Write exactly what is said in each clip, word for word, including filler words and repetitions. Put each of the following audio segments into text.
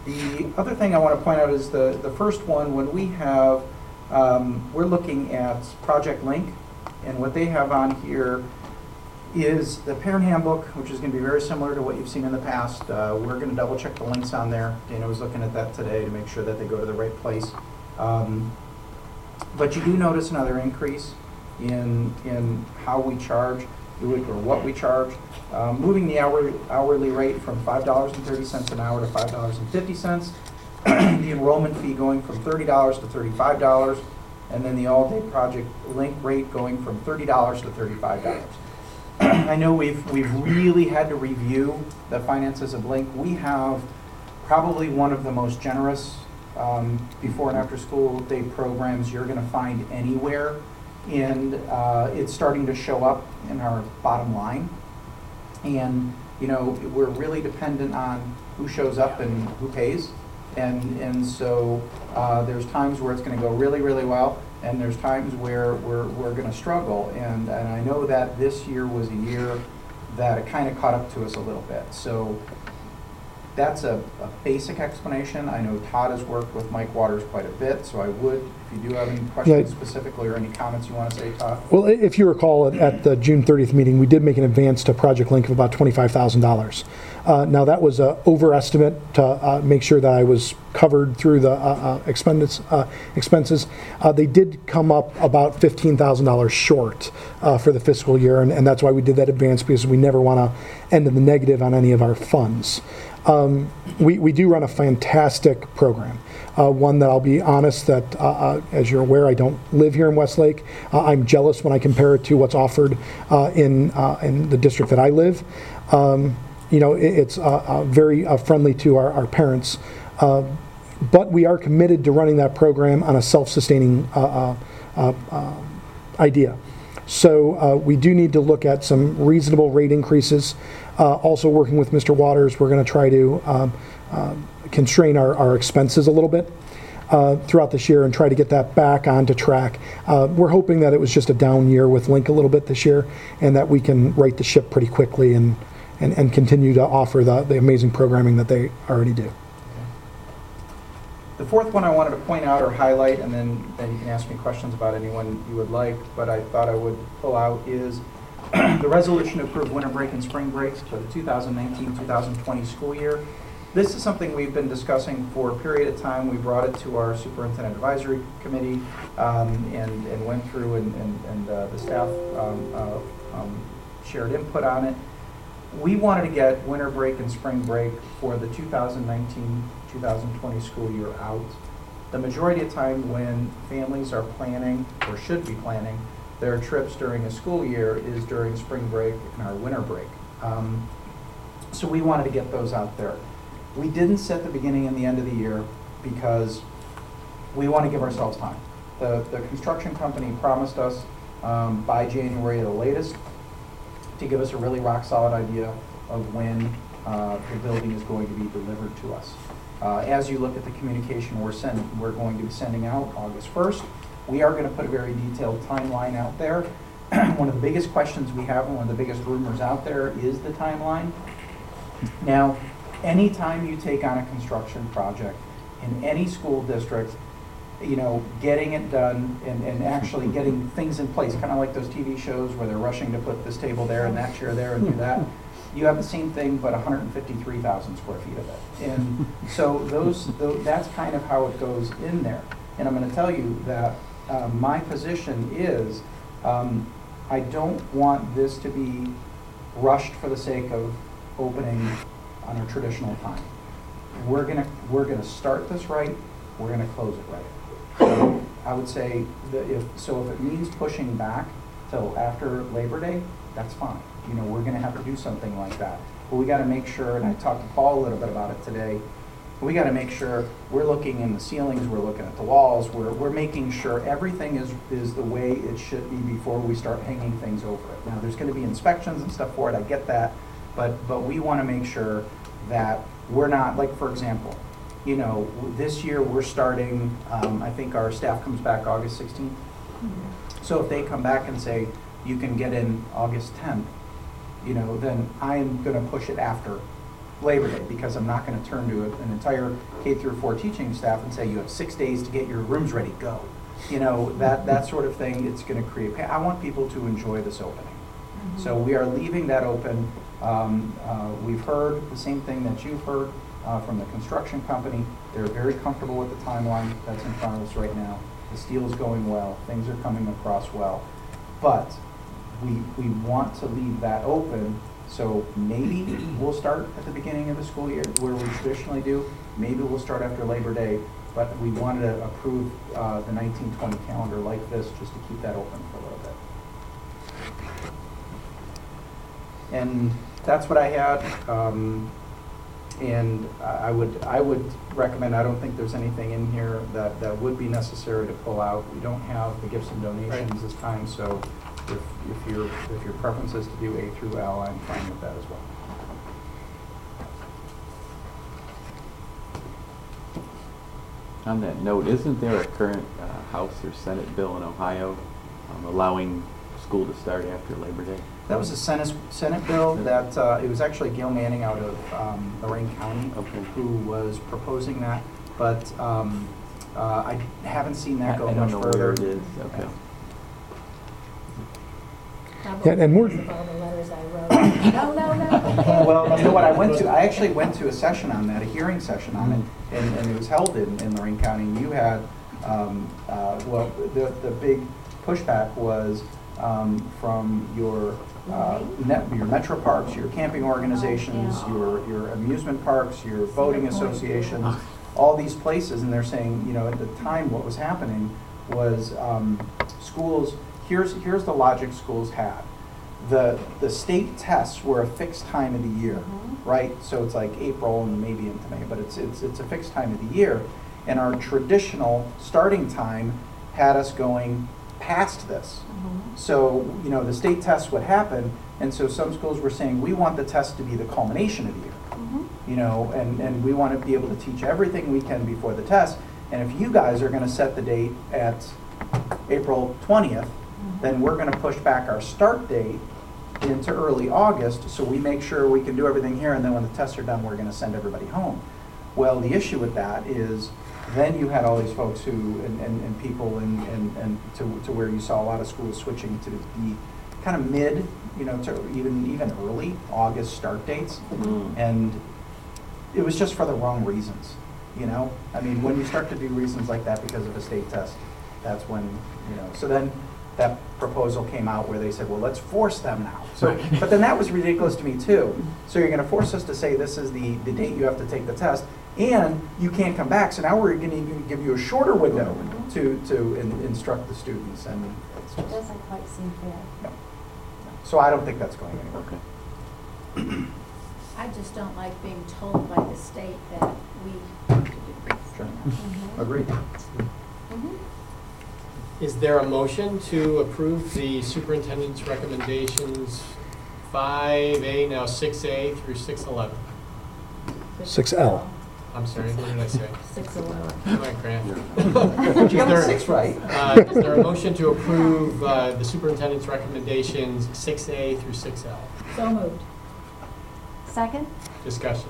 The other thing I want to point out is the, the first one, when we have, um, we're looking at Project Link, and what they have on here is the parent handbook, which is going to be very similar to what you've seen in the past. Uh, we're going to double check the links on there. Dana was looking at that today to make sure that they go to the right place. Um, but you do notice another increase in, in how we charge, or what we charge. Um, moving the hourly, hourly rate from five dollars and thirty cents an hour to five dollars and fifty cents. The enrollment fee going from thirty dollars to thirty-five dollars. And then the all-day Project Link rate going from thirty dollars to thirty-five dollars. I know we've, we've really had to review the finances of Link. We have probably one of the most generous um, before and after school day programs you're going to find anywhere. And uh, it's starting to show up in our bottom line. And, you know, we're really dependent on who shows up and who pays. And, and so uh, there's times where it's going to go really, really well, and there's times where we're, we're going to struggle. And, and I know that this year was a year that it kind of caught up to us a little bit. So that's a, a basic explanation. I know Todd has worked with Mike Waters quite a bit, so I would, if you do have any questions Yeah. specifically or any comments you want to say, Todd. Well, if you recall, at, at the June thirtieth meeting, we did make an advance to Project Link of about twenty-five thousand dollars. Uh, now, that was an overestimate to uh, make sure that I was covered through the uh, uh, expenses. Uh, expenses. Uh, they did come up about fifteen thousand dollars short uh, for the fiscal year, and, and that's why we did that advance, because we never want to end in the negative on any of our funds. Um, we, we do run a fantastic program. Uh, one that I'll be honest that, uh, uh, as you're aware, I don't live here in Westlake. Uh, I'm jealous when I compare it to what's offered uh, in uh, in the district that I live. Um, you know, it, it's uh, uh, very uh, friendly to our, our parents. Uh, but we are committed to running that program on a self-sustaining uh, uh, uh, idea. So uh, we do need to look at some reasonable rate increases. Uh, also working with Mister Waters, we're going to try to um, uh, constrain our, our expenses a little bit uh, throughout this year and try to get that back onto track. Uh, we're hoping that it was just a down year with Link a little bit this year, and that we can right the ship pretty quickly and, and, and continue to offer the, the amazing programming that they already do. The fourth one I wanted to point out or highlight, and then, then you can ask me questions about anyone you would like, but I thought I would pull out, is the resolution to approve winter break and spring breaks for the two thousand nineteen two thousand twenty school year. This is something we've been discussing for a period of time. We brought it to our superintendent advisory committee um, and, and went through, and, and, and uh, the staff um, uh, um, shared input on it. We wanted to get winter break and spring break for the two thousand nineteen two thousand twenty school year out. The majority of time when families are planning, or should be planning, their trips during a school year is during spring break and our winter break. Um, so we wanted to get those out there. We didn't set the beginning and the end of the year because we want to give ourselves time. The, the construction company promised us um, by January at the latest to give us a really rock solid idea of when uh, the building is going to be delivered to us. Uh, as you look at the communication we're sending, we're going to be sending out August first. We are going to put a very detailed timeline out there. One of the biggest questions we have and one of the biggest rumors out there is the timeline. Now, anytime you take on a construction project in any school district, you know, getting it done and, and actually getting things in place, kind of like those T V shows where they're rushing to put this table there and that chair there and do that. You have the same thing, but one hundred fifty-three thousand square feet of it. And so those, those, that's kind of how it goes in there. And I'm going to tell you that uh, my position is um, I don't want this to be rushed for the sake of opening on a traditional time. We're gonna we're gonna start this right. We're gonna close it right. So I would say that if so, if it means pushing back till after Labor Day, that's fine. You know, we're gonna have to do something like that. But we got to make sure. And I talked to Paul a little bit about it today. We got to make sure we're looking in the ceilings. We're looking at the walls. We're we're making sure everything is is the way it should be before we start hanging things over it. Now, there's going to be inspections and stuff for it. I get that. But but we want to make sure that we're not, like, for example, you know, this year we're starting, um, I think our staff comes back August sixteenth. Mm-hmm. So if they come back and say, you can get in August tenth, you know, then I'm going to push it after Labor Day, because I'm not gonna turn to an entire K through four teaching staff and say, you have six days to get your rooms ready, go. You know, that, that sort of thing, it's gonna create, pa- I want people to enjoy this opening. So we are leaving that open. Um, uh, we've heard the same thing that you've heard uh, from the construction company. They're very comfortable with the timeline that's in front of us right now. The steel is going well, things are coming across well. But we, we want to leave that open, so maybe we'll start at the beginning of the school year where we traditionally do. Maybe we'll start after Labor Day, but we wanted to approve uh, the nineteen twenty calendar like this just to keep that open for a little bit. And that's what I had. Um, and I would I would recommend, I don't think there's anything in here that, that would be necessary to pull out. We don't have the gifts and donations Right. this time, so if, if your if your preference is to do A through L, I'm fine with that as well. On that note, isn't there a current uh, House or Senate bill in Ohio um, allowing school to start after Labor Day? That was a Senate, Senate bill that, uh, it was actually Gail Manning out of um, Lorraine County Okay. who was proposing that, but um, uh, I haven't seen that go I much don't know further. where it is. Okay. Yeah, and we're- Of all the letters I wrote. No, no, no. Well, you know what, I went to, I actually went to a session on that, a hearing session on it, and, and it was held in, in Lorraine County. And you had, um, uh, well, the, the big pushback was um, from your, uh, net, your metro parks, your camping organizations, Yeah. your, your amusement parks, your boating associations, all these places, and they're saying, you know, at the time what was happening was um, schools, here's, here's the logic schools had. The, the state tests were a fixed time of the year, Mhm. right? So it's like April and maybe into May, but it's, it's, it's a fixed time of the year. And our traditional starting time had us going past this. Mhm. So, you know, the state tests would happen, and so some schools were saying, we want the test to be the culmination of the year. Mhm. You know, and, and we want to be able to teach everything we can before the test. And if you guys are going to set the date at April twentieth, then we're going to push back our start date into early August, so we make sure we can do everything here, and then when the tests are done, we're going to send everybody home. Well, the issue with that is then you had all these folks who, and, and, and people, and, and, and to, to where you saw a lot of schools switching to the kind of mid, you know, to even, even early August start dates. Mm. And it was just for the wrong reasons, you know? I mean, when you start to do reasons like that because of a state test, that's when, you know, so then that proposal came out where they said, well, let's force them now. So, but then that was ridiculous to me too. So you're gonna force us to say this is the, the date you have to take the test, and you can't come back, so now we're gonna even give you a shorter window to, to in, instruct the students, and it's It just, doesn't quite seem fair. no. So I don't think that's going anywhere. Okay. I just don't like being told by the state that we have to do this. Sure. Mhm. Agreed. Mhm. Is there a motion to approve the superintendent's recommendations five A, now six A through six eleven? six L. I'm sorry, what did I say? Six eleven. Am I Grant? You got the six right. Uh, is there a motion to approve uh, the superintendent's recommendations six A through six L? So moved. Second? Discussion.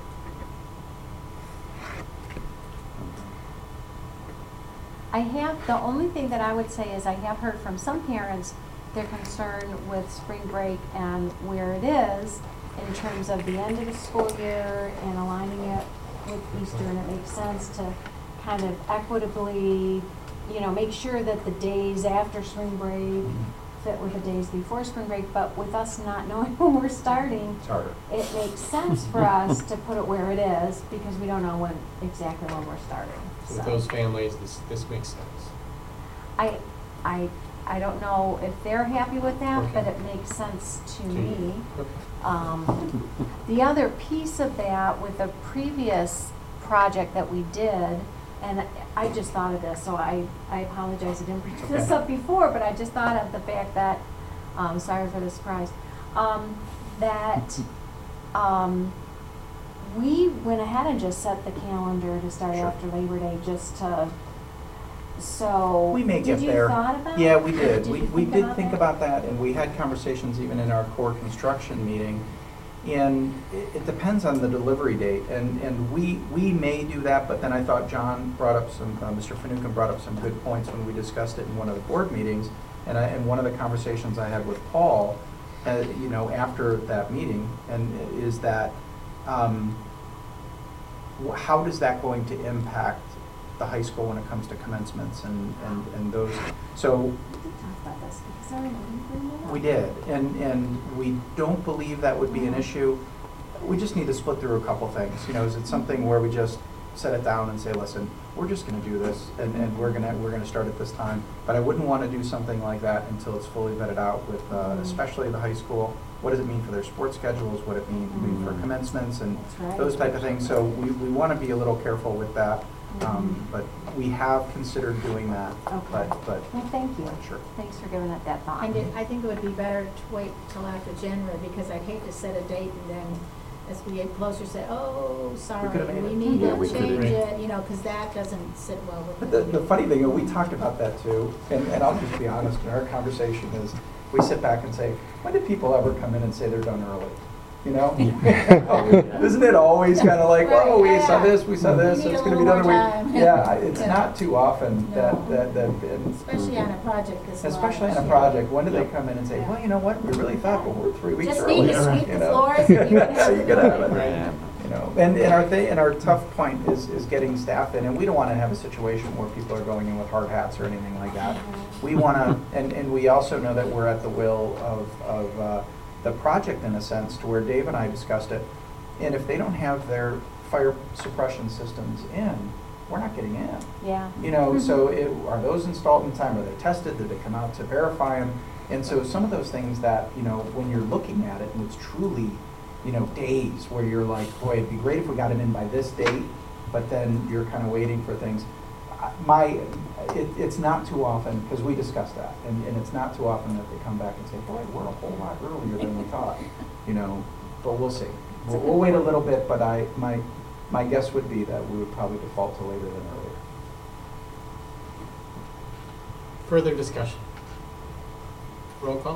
I have, the only thing that I would say is I have heard from some parents, their concern with spring break and where it is in terms of the end of the school year and aligning it with Easter, and it makes sense to kind of equitably, you know, make sure that the days after spring break fit with the days before spring break, but with us not knowing when we're starting, It's harder. it makes sense for us to put it where it is because we don't know when, exactly when we're starting. So with those families, this, this makes sense. I, I, I don't know if they're happy with that, Okay. but it makes sense to To you. me. Okay. Um, the other piece of that with a previous project that we did, and I just thought of this, so I, I apologize, I didn't bring this Okay. up before, but I just thought of the fact that, um, sorry for the surprise, um, that, um, we went ahead and just set the calendar to start Sure. after Labor Day, just to, so. We may get Did there. you thought about? Yeah, we did. Did We, you we think did about think that? about that, and we had conversations even in our core construction meeting. And it, it depends on the delivery date, and, and we, we may do that, but then I thought John brought up some, uh, Mister Fanouken brought up some good points when we discussed it in one of the board meetings, and I, and one of the conversations I had with Paul, uh, you know, after that meeting, and is that, um, wh- how is that going to impact the high school when it comes to commencements and, and, and those, so We did talk about this, because I remember you bringing it up. we did, and, and we don't believe that would be an issue. We just need to split through a couple things. You know, is it something where we just set it down and say, listen, we're just gonna do this, and, and we're gonna, we're gonna start at this time. But I wouldn't wanna do something like that until it's fully vetted out with, uh, especially the high school. What does it mean for their sports schedules? What it mean, mean for commencements and That's right. those type of things. So we, we wanna be a little careful with that. Um, but we have considered doing that, Okay. but, but, Well, thank you. sure. Thanks for giving it that thought. And it, I think it would be better to wait till after January, because I'd hate to set a date and then as we get closer, say, oh, sorry, could've made we it. need Yeah, to we could've. change it, you know, because that doesn't sit well with But the. the, the funny thing, and we talked about that too, and, and I'll just be honest, in our conversation is, we sit back and say, when do people ever come in and say they're done early? You know? Isn't it always kind of like, Right, oh, we saw yeah. this, we saw We this, need it's a gonna be little done. more in a week. time. Yeah, it's Yeah. not too often that, No. that, that, and Especially on a project this large. especially on a yeah. project, when do they come in and say, well, you know what, we really thought, but we're three weeks Just early. need to sweep you the know? floors and you can Yeah, you could have it. Right. You know, and, and our thing, and our tough point is, is getting staff in, and we don't wanna have a situation where people are going in with hard hats or anything like that. We wanna, and, and we also know that we're at the will of, of, uh, the project in a sense, to where Dave and I discussed it, and if they don't have their fire suppression systems in, we're not getting in. Yeah. You know, so it, are those installed in time? Are they tested? Did they come out to verify them? And so some of those things that, you know, when you're looking at it and it's truly, you know, days where you're like, boy, it'd be great if we got it in by this date, but then you're kind of waiting for things. I- My, it, it's not too often, because we discussed that, and, and it's not too often that they come back and say, boy, we're a whole lot earlier than we thought, you know, but we'll see. We'll, we'll wait a little bit, but I, my, my guess would be that we would probably default to later than earlier. Further discussion? Roll call?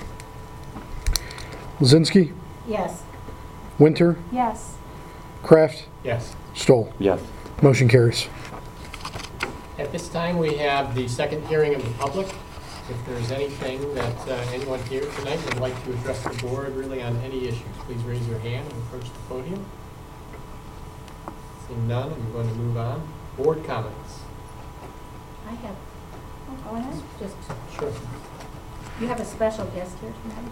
Lizinski, Yes. Winter, Yes. Kraft, Yes. Stoll. Yes. Motion carries. At this time, we have the second hearing of the public. If there's anything that uh, anyone here tonight would like to address the board really on any issues, please raise your hand and approach the podium. Seeing none, I'm going to move on. Board comments. I have Oh, go ahead. just, Sure. you have a special guest here tonight.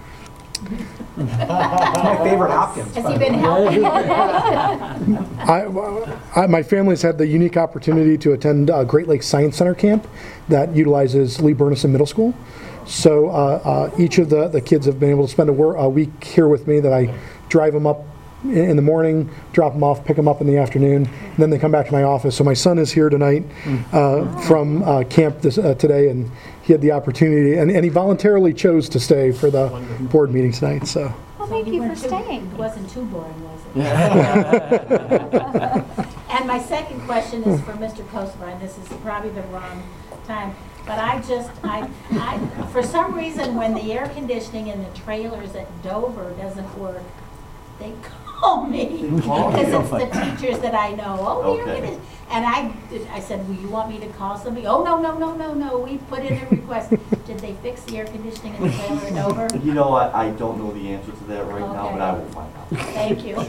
My favorite Hopkins. Has by he the been way. helping? I, I, my family's had the unique opportunity to attend uh, Great Lakes Science Center camp that utilizes Lee Burnison Middle School. So uh, uh, each of the, the kids have been able to spend a, wor- a week here with me that I drive them up in, in the morning, drop them off, pick them up in the afternoon, and then they come back to my office. So my son is here tonight uh, from uh, camp this, uh, today, and he had the opportunity, and, and he voluntarily chose to stay for the board meeting tonight. So. Well, So thank you for weren't too- staying. It wasn't too boring, was it? And my second question is for Mister Kosovar, and this is probably the wrong time, but I just, I, I, for some reason, when the air conditioning in the trailers at Dover doesn't work, they call me, because it's the teachers that I know, oh, the air Okay. conditioning. And I, did- I said, well, you want me to call somebody? Oh, no, no, no, no, no, we put in a request. Did they fix the air conditioning in the trailer at Dover? You know, I, I don't know the answer to that right now, but I Okay. will find out. Thank you.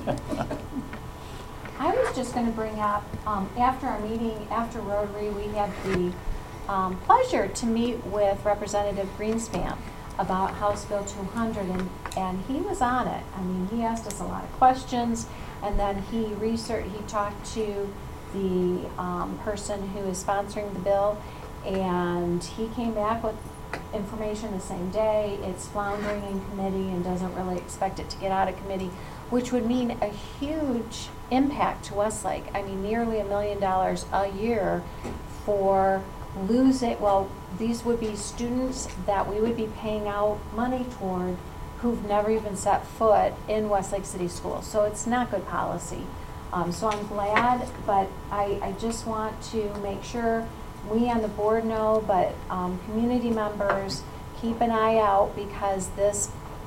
I was just going to bring up, um, after our meeting, after Rotary, we had the um, pleasure to meet with Representative Greenspan about House Bill two hundred, and, and he was on it. I mean, he asked us a lot of questions, and then he researched, he talked to the um, person who is sponsoring the bill, and he came back with information the same day. It's floundering in committee and doesn't really expect it to get out of committee, which would mean a huge impact to Westlake. I mean, nearly a million dollars a year for losing, well, these would be students that we would be paying out money toward who've never even set foot in Westlake City Schools. So it's not good policy. Um, so I'm glad, but I, I just want to make sure we on the board know, but um, community members, keep an eye out, because this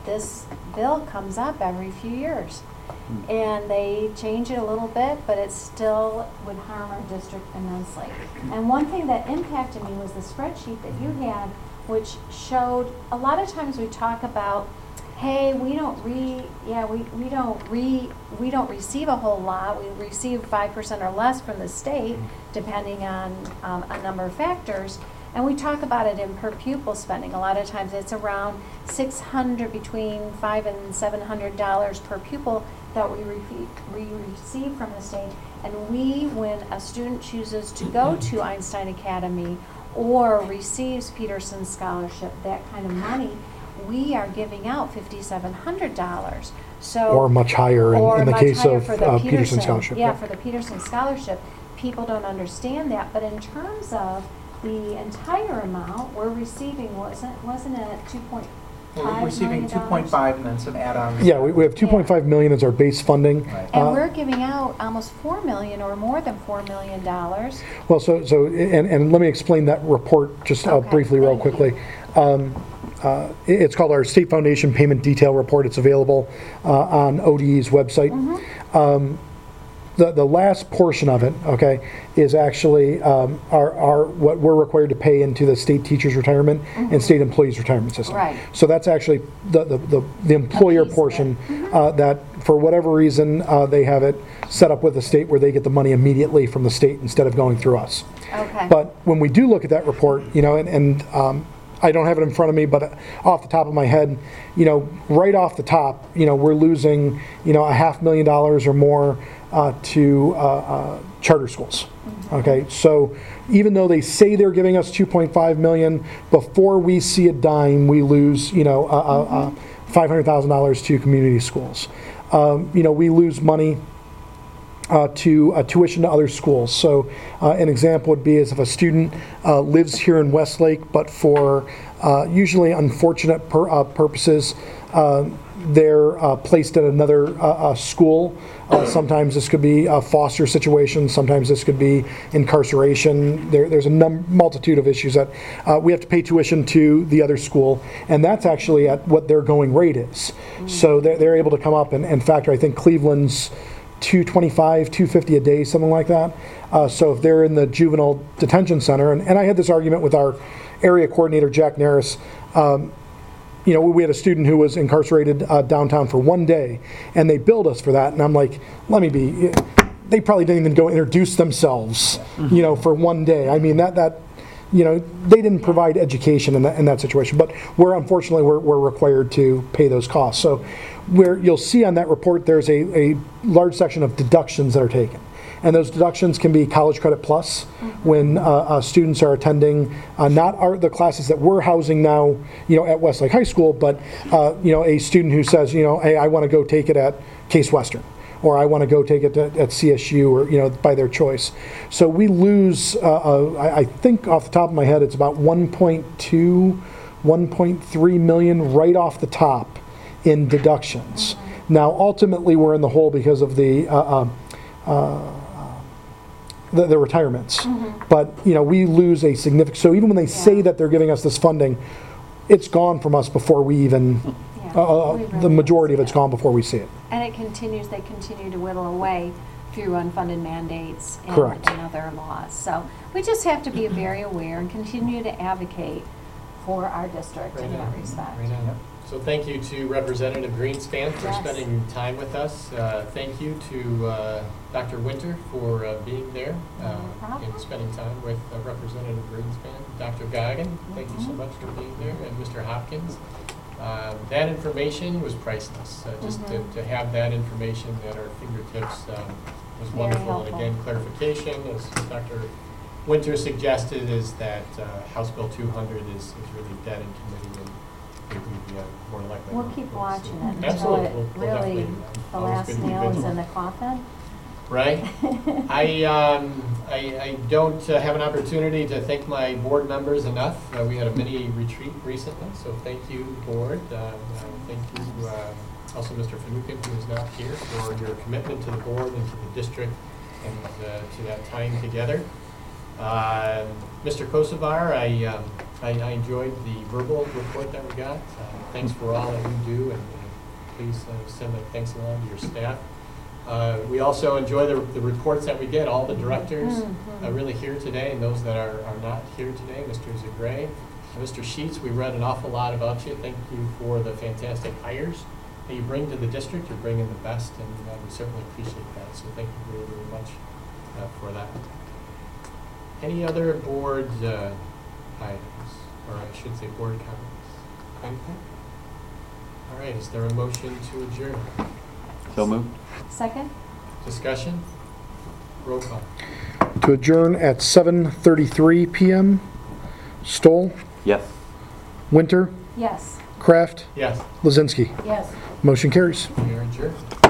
this bill comes up every few years. Hmm. And they change it a little bit, but it still would harm our district immensely. And one thing that impacted me was the spreadsheet that you had, which showed, a lot of times we talk about, hey, we don't re, yeah, we, we don't re, we don't receive a whole lot. We receive five percent or less from the state, depending on um, a number of factors. And we talk about it in per pupil spending. A lot of times it's around six hundred, between five and seven hundred dollars per pupil that we, re we receive from the state. And we, when a student chooses to go to Einstein Academy or receives Peterson Scholarship, that kind of money, we are giving out fifty-seven hundred dollars. So Or much higher in, or in the much case higher of for the uh, Peterson Scholarship. Yeah, for the Peterson Scholarship. People don't understand that, but in terms of the entire amount, we're receiving, wasn't, wasn't it two point five million We're receiving two point five and then some add-ons. Yeah, we, we have two point five million as our base funding. Right. And Uh, we're giving out almost four million or more than four million dollars. Well, so, so, and, and let me explain that report just uh, Okay, briefly, real thank you. quickly. Um, uh, it- It's called our State Foundation Payment Detail Report. It's available uh, on O D E's website. Mm-hmm. Um, The, the last portion of it, okay, is actually um, our, our, what we're required to pay into the state teachers' retirement and state employees' retirement system. Right. So that's actually the, the, the the employer piece of it. portion uh, that, for whatever reason, uh, they have it set up with the state where they get the money immediately from the state instead of going through us. Okay. But when we do look at that report, you know, and, and um, I don't have it in front of me, but off the top of my head, you know, right off the top, you know, we're losing, you know, a half million dollars or more uh, to uh, uh, charter schools. Okay, so even though they say they're giving us two point five million, before we see a dime, we lose, you know, uh, uh, uh, five hundred thousand dollars to community schools. Um, you know, we lose money Uh, to uh, tuition to other schools. So uh, an example would be is if a student uh, lives here in Westlake, but for uh, usually unfortunate pur uh, purposes, uh, they're uh, placed at another uh, uh, school. Uh, sometimes this could be a foster situation. Sometimes this could be incarceration. There, there's a num multitude of issues that uh, we have to pay tuition to the other school, and that's actually at what their going rate is. So they're, they're able to come up and, and factor, I think Cleveland's two twenty-five, two fifty a day, something like that. Uh, so if they're in the juvenile detention center, and, and I had this argument with our area coordinator, Jack Naris. Um, you know, we had a student who was incarcerated uh, downtown for one day, and they billed us for that. And I'm like, let me be. They probably didn't even go introduce themselves, you know, for one day. I mean, that that. You know, they didn't provide education in that, in that situation, but we're unfortunately we're, we're required to pay those costs. So where you'll see on that report, there's a, a large section of deductions that are taken. And those deductions can be college credit plus when uh, uh, students are attending uh, not our, the classes that we're housing now, you know, at Westlake High School, but, uh, you know, a student who says, you know, hey, I want to go take it at Case Western, or I want to go take it to, at C S U, or, you know, by their choice. So we lose, uh, uh, I, I think off the top of my head, it's about one point two, one point three million right off the top in deductions. Now, ultimately, we're in the hole because of the, uh, uh, uh, the, the retirements. Mm-hmm. But, you know, we lose a significant, so even when they say Yeah. that they're giving us this funding, it's gone from us before we even, Yeah, uh, we the really majority of see it's it. gone before we see it. And it continues, they continue to whittle away through unfunded mandates and, Correct. and other laws. So we just have to be very aware and continue to advocate for our district in Right that on. respect. Right on. So thank you to Representative Greenspan for Yes. spending time with us. Uh, Thank you to uh, Doctor Winter for uh, being there uh, No problem. and spending time with uh, Representative Greenspan. Doctor Goggin, thank you so Mhm. much for being there, and Mister Hopkins. Um, That information was priceless. Uh, Just to Mhm. to have that information at our fingertips um, was Very wonderful. And helpful. again, clarification, as Doctor Winter suggested, is that uh, House Bill two hundred is is really dead in committee, and it would be uh, more likely. We'll not. keep We'll watching see. it until Absolutely. it We'll- we'll really, definitely, the uh, always last good to be nail is vigilant. in the coffin. Right. I, um, I, I don't uh, have an opportunity to thank my board members enough. Uh, we had a mini retreat recently, so thank you, board. Uh, uh, thank you, uh, also Mister Finucane, who is not here, for your commitment to the board and to the district and uh, to that time together. Uh, Mister Kosovar, I, um, I, I enjoyed the verbal report that we got. Uh, Thanks for all that you do, and uh, please uh, send a thanks along to your staff. Uh, We also enjoy the, the reports that we get, all the directors uh, really here today, and those that are, are not here today, Mister Zagray, and Mister Sheets. We read an awful lot about you. Thank you for the fantastic hires that you bring to the district. You're bringing the best, and uh, we certainly appreciate that. So thank you very, very much uh, for that. Any other board uh, items, or I should say board comments? Anything? All right, is there a motion to adjourn? So moved. Second? Discussion? Roll call. To adjourn at seven thirty-three PM. Stoll, Yes. Winter, Yes. Kraft, Yes, Lazinski. Yes. Motion carries. we are adjourned.